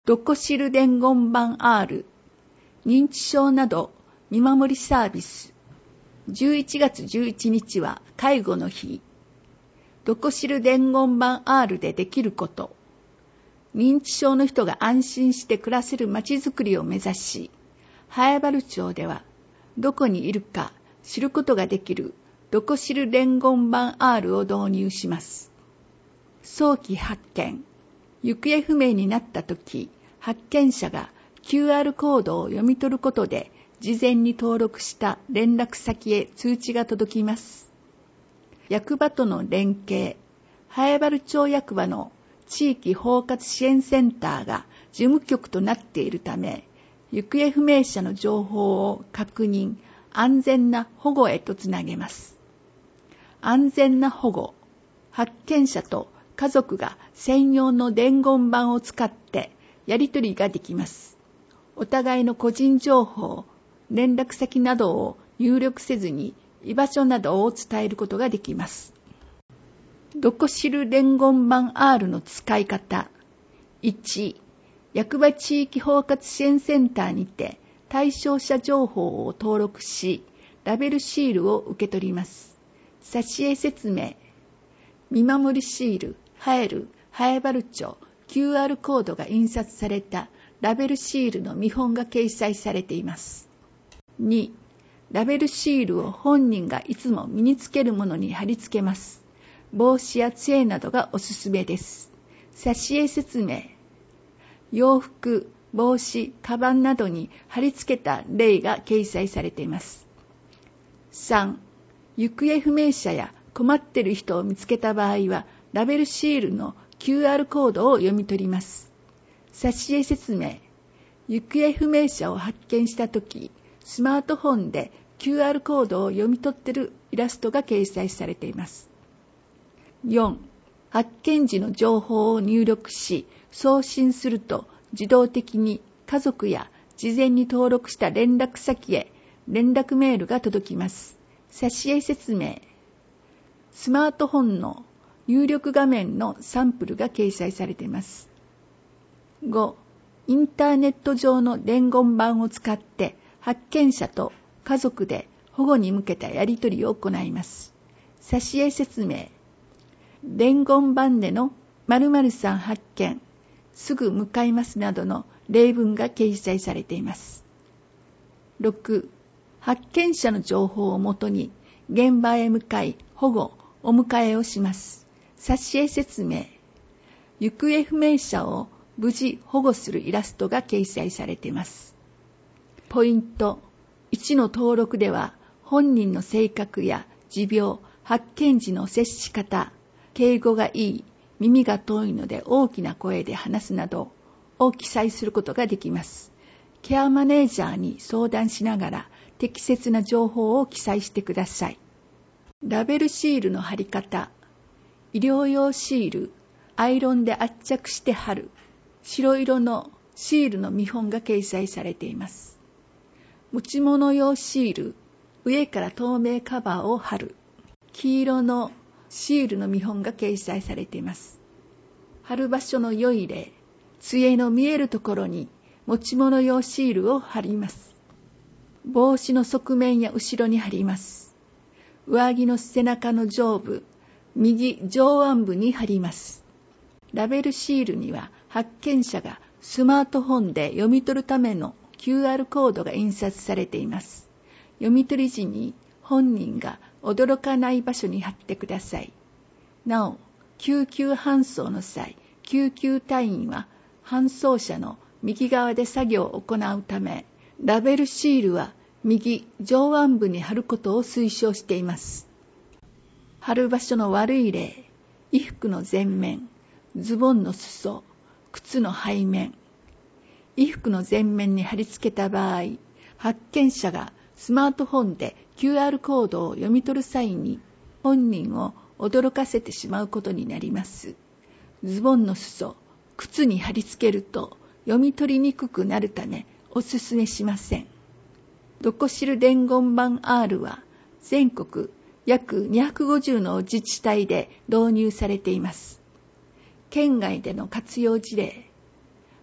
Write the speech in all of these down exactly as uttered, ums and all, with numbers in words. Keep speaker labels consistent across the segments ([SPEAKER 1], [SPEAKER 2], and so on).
[SPEAKER 1] ドコシル伝言板 R 認知症など見守りサービス。じゅういちがつじゅういちにちは介護の日。ドコシル伝言板 R でできること。認知症の人が安心して暮らせるまちづくりを目指し、南風原町ではどこにいるか知ることができるドコシル伝言板 R を導入します。早期発見。行方不明になったとき、発見者が キューアール コードを読み取ることで事前に登録した連絡先へ通知が届きます。役場との連携。南風原町役場の地域包括支援センターが事務局となっているため、行方不明者の情報を確認、安全な保護へとつなげます。安全な保護。発見者と家族が専用の伝言板を使ってやり取りができます。お互いの個人情報、連絡先などを入力せずに居場所などを伝えることができます。ドコシル伝言板 R の使い方。いち、役場地域包括支援センターにて対象者情報を登録し、ラベルシールを受け取ります。挿絵説明。見守りシール、入る、南風原町 キューアール コードが印刷されたラベルシールの見本が掲載されています。に、ラベルシールを本人がいつも身につけるものに貼り付けます。帽子や杖などがおすすめです。挿絵説明。洋服、帽子、カバンなどに貼り付けた例が掲載されています。さん、行方不明者や困っている人を見つけた場合は、ラベルシールの キューアール コードを読み取ります。挿絵説明。行方不明者を発見したとき、スマートフォンで キューアール コードを読み取っているイラストが掲載されています。よん、発見時の情報を入力し、送信すると自動的に家族や事前に登録した連絡先へ連絡メールが届きます。挿絵説明。スマートフォンの入力画面のサンプルが掲載されています。ご、インターネット上の伝言板を使って発見者と家族で保護に向けたやり取りを行います。挿絵説明。伝言板での〇〇さん発見、すぐ向かいますなどの例文が掲載されています。ろく、発見者の情報をもとに現場へ向かい保護、お迎えをします。挿絵説明。行方不明者を無事保護するイラストが掲載されています。ポイント。いちの登録では本人の性格や持病、発見時の接し方、敬語がいい、耳が遠いので大きな声で話すなどを記載することができます。ケアマネージャーに相談しながら適切な情報を記載してください。ラベルシールの貼り方。医療用シール、アイロンで圧着して貼る。白色のシールの見本が掲載されています。持ち物用シール、上から透明カバーを貼る。黄色のシールの見本が掲載されています。貼る場所の良い例、杖の見えるところに持ち物用シールを貼ります。帽子の側面や後ろに貼ります。上着の背中の上部、右上腕部に貼ります。ラベルシールには発見者がスマートフォンで読み取るための キューアール コードが印刷されています。読み取り時に本人が驚かない場所に貼ってください。なお、救急搬送の際、救急隊員は搬送者の右側で作業を行うため、ラベルシールは右上腕部に貼ることを推奨しています。貼る場所の悪い例、衣服の前面、ズボンの裾、靴の背面。衣服の前面に貼り付けた場合、発見者がスマートフォンで キューアール コードを読み取る際に本人を驚かせてしまうことになります。ズボンの裾、靴に貼り付けると読み取りにくくなるためおすすめしません。ドコシル伝言板 R は全国約にひゃくごじゅうの自治体で導入されています。県外での活用事例。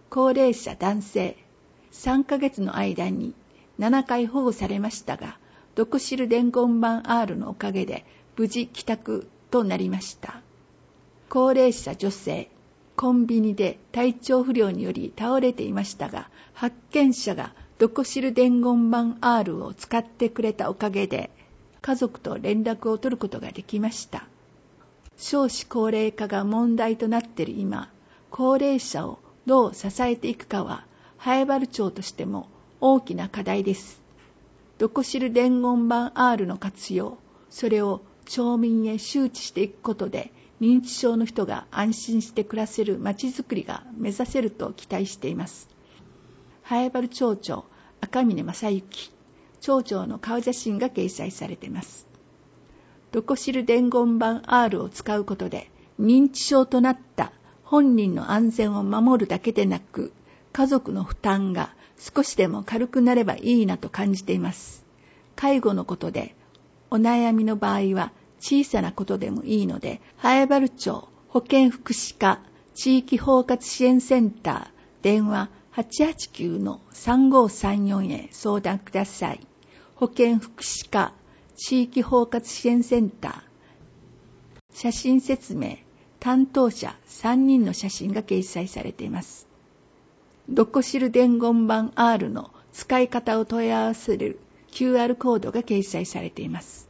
[SPEAKER 1] 高齢者男性、さんかげつの間にななかい保護されましたが、ドクシル伝言板 R のおかげで無事帰宅となりました。高齢者女性、コンビニで体調不良により倒れていましたが、発見者がドクシル伝言板 R を使ってくれたおかげで、家族と連絡を取ることができました。少子高齢化が問題となっている今、高齢者をどう支えていくかは、南風原町としても大きな課題です。ドクシル伝言板 R の活用、それを町民へ周知していくことで、認知症の人が安心して暮らせるまちづくりが目指せると期待しています。南風原町長赤嶺正幸、町長の顔写真が掲載されています。ドクシル伝言板 R を使うことで、認知症となった本人の安全を守るだけでなく、家族の負担が少しでも軽くなればいいなと感じています。介護のことでお悩みの場合は小さなことでもいいので、南風原町保健福祉課地域包括支援センター電話 はちはちきゅうのさんごさんよん へ相談ください。保健福祉課地域包括支援センター、写真説明、担当者さんにんの写真が掲載されています。ドクシル伝言板 R の使い方を問い合わせる キューアール コードが掲載されています。